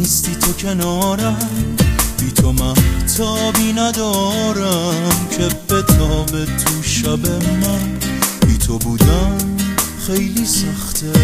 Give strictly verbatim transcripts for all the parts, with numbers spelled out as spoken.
نیستی تو کنارم، بی تو مهتابی ندارم که بتابه تو شب من. بی تو بودم خیلی سخته،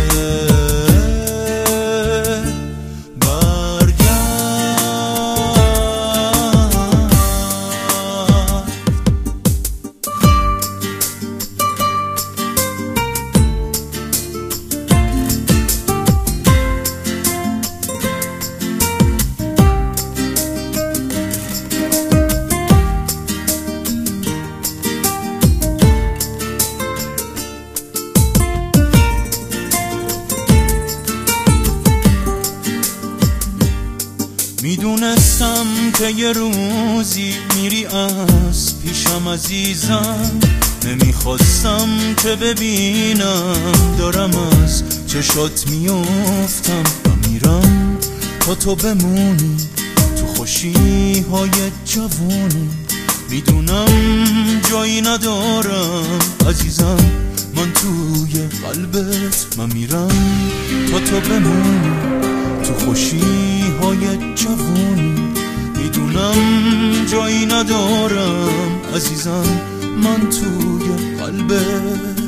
میدونستم که یه روزی میری از پیشم عزیزم، نمیخواستم که ببینم دارم از چشات میافتم و میرم تا تو بمونی تو خوشی های جوانی. میدونم جایی ندارم عزیزم من توی قلبت، من میرم تا تو بمونی تو خوشی های جوانی. میدونم جایی ندارم عزیزم من توی قلبت.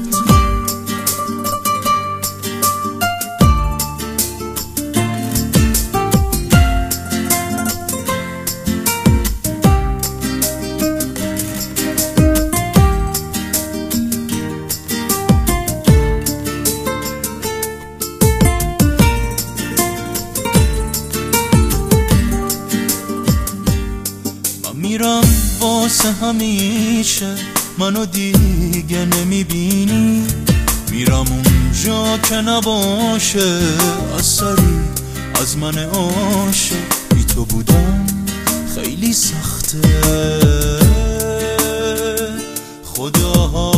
میرم واسه همیشه منو دیگه نمیبینی، میرم اونجا که نباشه اثری از من عاشق. بی تو بودم خیلی سخته، خدا